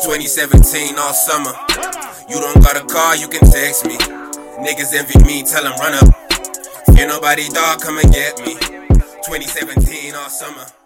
2017 all summer. You don't got a car, you can text me. Niggas envy me, tell them run up. Fear nobody, dog, come and get me. 2017 all summer.